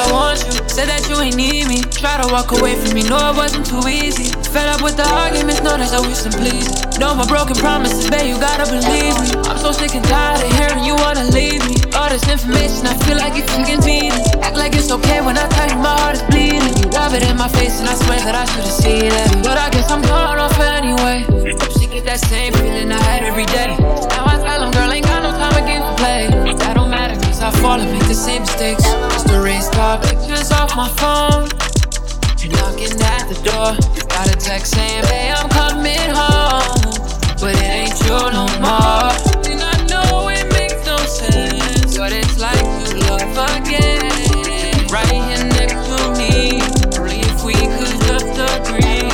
I want you, said that you ain't need me. Try to walk away from me, know it wasn't too easy. Fed up with the arguments, know that's always some please. Know my broken promises, babe, you gotta believe me. I'm so sick and tired of hearing you wanna leave me. All this information, I feel like it's convenient. Act like it's okay when I tell you my heart is bleeding. You rub it in my face and I swear that I should've seen it, but I guess I'm going off anyway. Hope she get that same feeling I had every day. Now I tell them, girl, ain't got no time again to play. That don't matter, cause I fall and make the same mistakes. Just erase top pictures off my phone. Knocking at the door, got a text saying, hey, I'm coming home, but it ain't you no more. And I know it makes no sense, but it's like you love again. Right here next to me, only if we could just agree.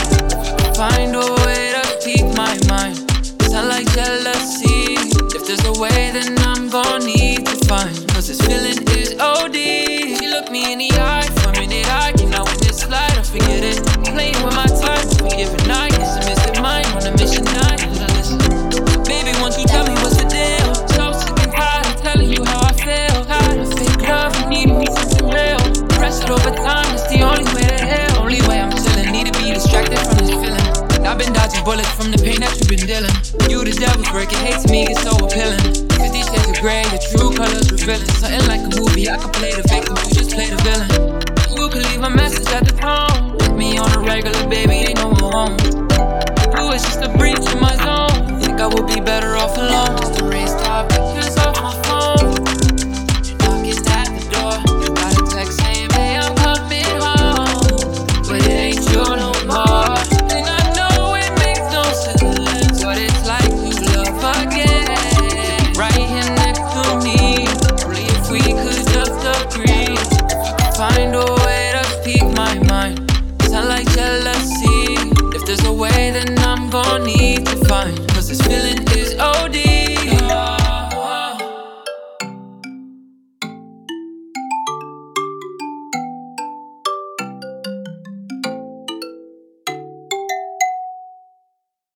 Find a way to keep my mind, sound like jealousy. If there's a way, then I'm gon' need to find, cause this feeling is OD. She looked me in the eye, for a minute I cannot win this slide. I forget it, playing with my time, forgiving I guess I missed it mine on a mission I didn't listen. Baby, won't you tell me what's the deal? So sick and tired of telling you how I feel. Tired of fake love, you need me something real. Press it over time, it's the only way to heal. Only way I'm chilling, need to be distracted from this feeling. I've been dodging bullets from the pain that you've been dealing. You the devil's work, it hates me, it's so appealing. 50 shades of gray, your true colors revealing. Something like a movie, I could play the victim, you just play the villain. You could leave a message at the tone. Hit me on a regular, baby, ain't no home. You is just a breach in my zone. Think I would be better off alone. Just erase top pictures off my phone. Knocking at the door, got a text saying, hey, I'm coming home, but it ain't you no more. And I know it makes no sense, but it's like you love again. Right here next to me, only if we could just agree. Find a way to speak my mind, sound like jealousy. If there's a way, then I'm gon' need to find, cause this feeling